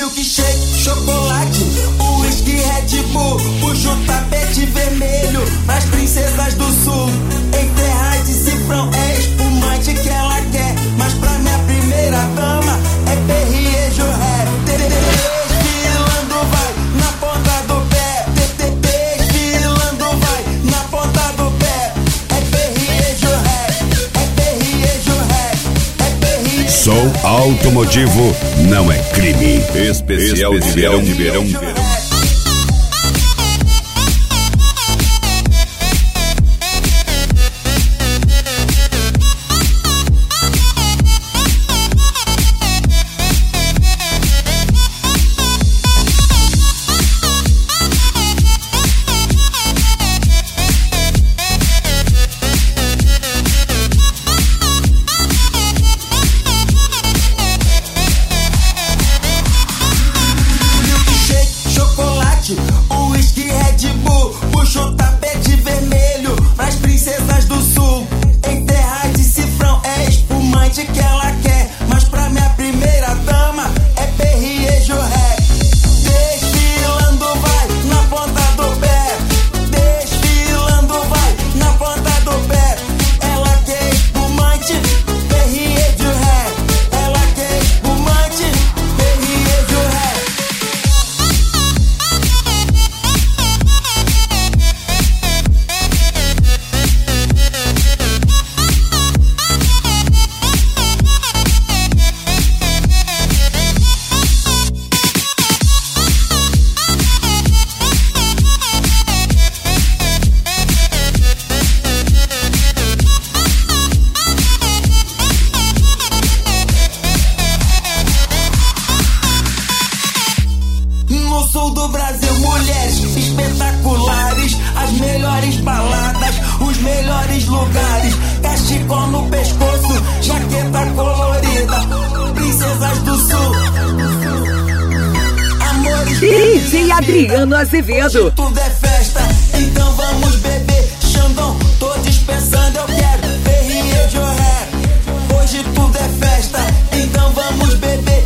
Milkshake, chocolate, uísque, Red Bull. Puxa o tapete vermelho pras princesas do sul. Em terras de cifrão é espumante que ela quer, mas pra minha primeira dama é Perrier Jorré. Desfilando vai na ponta do pé. Desfilando vai na ponta do pé. É Perrier Jorré, é Perrier Jorré, é Perrier. Som automotivo não é crime. Especial de verão, de verão, de verão. Uísque, Red Bull, puxa o tapete vermelho pras princesas do sul. Em terra de cifrão é espumante que ela quer, mas pra minha primeira dama é Perrier Jorré. Desfilando vai na ponta do pé. Desfilando vai na ponta do pé. Ela quer espumante, Perrier Jorré. Ela quer espumante, Perrier Jorré. No sul do Brasil, mulheres espetaculares, as melhores baladas, os melhores lugares. Cachecol no pescoço, jaqueta colorida, princesas do sul. Amores, DJ Adriano Azevedo. tudo é festa, então vamos beber. Xandão, tô dispensando, eu quero Perrier Jorré. Hoje tudo é festa, então vamos beber.